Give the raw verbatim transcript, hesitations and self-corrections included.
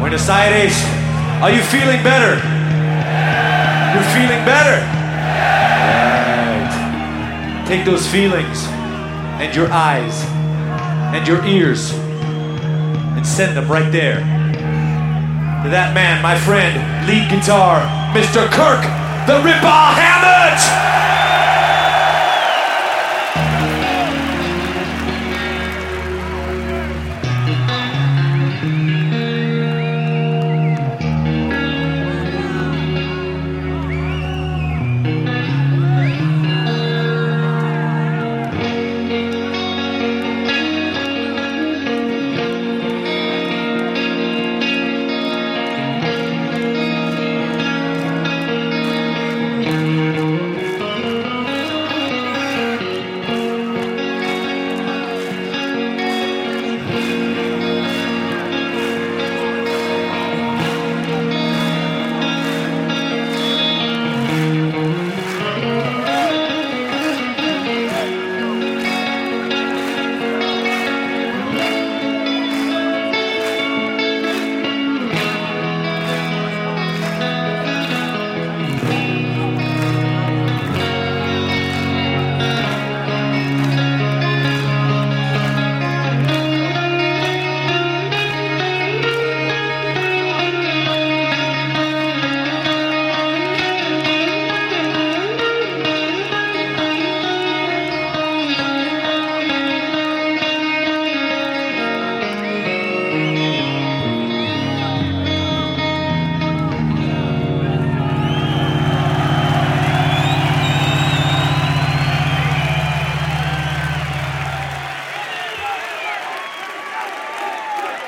Buenos Aires, are you feeling better? You're feeling better? Right. Take those feelings and your eyes and your ears and send them right there to that man, my friend, lead guitar, Mister Kirk, the Ripper Hammett!